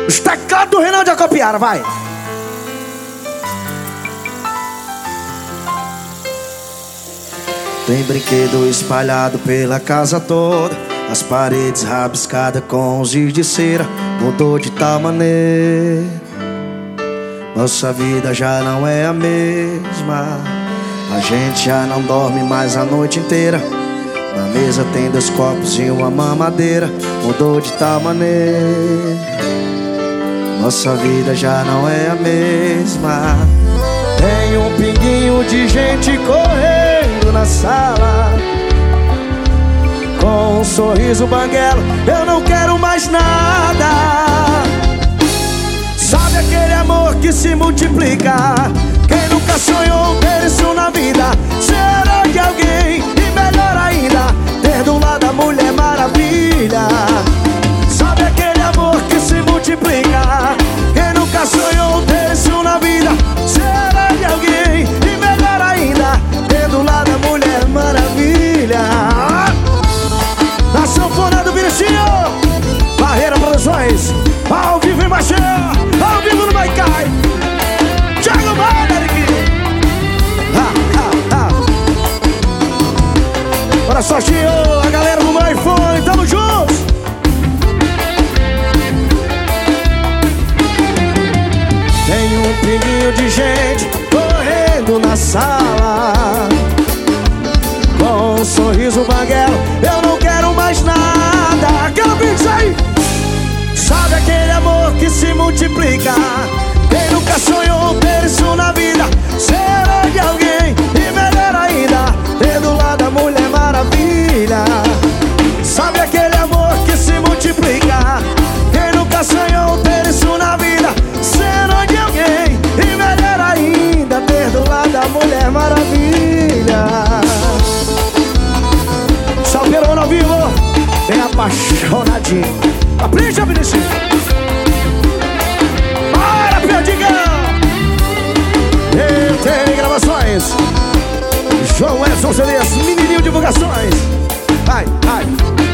Os teclados do Reinaldo Acopiara, vai. Tem brinquedo espalhado pela casa toda, as paredes rabiscadas com os giz de cera. Mudou de tal maneira, nossa vida já não é a mesma. A gente já não dorme mais a noite inteira. Na mesa tem 2 copos e uma mamadeira. Mudou de tal maneira, nossa vida já não é a mesma. Tem um pinguinho de gente correndo na sala, com um sorriso banguelo, eu não quero mais nada. Sabe aquele amor que se multiplica? Quem nunca sonhou ter isso na vida? Será de alguém? E melhor ainda, ter do lado a Mulher Maravilha. Sabe aquele amor que se multiplica? Quem nunca sonhou ter isso na vida? Será de alguém? E melhor ainda, ter do lado a Mulher Maravilha. Na sanfona do Vinicinho, Barreira Produções, ao vivo em Machão, ao vivo no Maicai, Thiago Maleric. Bora só, Gio, a galera do meu iPhone, tamo juntos. Tem um pinguinho de gente correndo na sala, com um sorriso banguelo, eu não quero mais nada. Aquela pizza aí. Sabe aquele amor que se multiplica? Quem nunca sonhou ter isso na vida? Será de alguém? E melhor ainda, ter do lado a Mulher Maravilha. Sabe aquele amor que se multiplica? Quem nunca sonhou ter isso na vida? Será de alguém? E melhor ainda, ter do lado a Mulher Maravilha. Salveirão ao vivo, bem apaixonadinho. Capricha, Vinicius. Para, Perdigão. ETN Gravações, João Edson CDs, Menininho Divulgações. Vai, vai.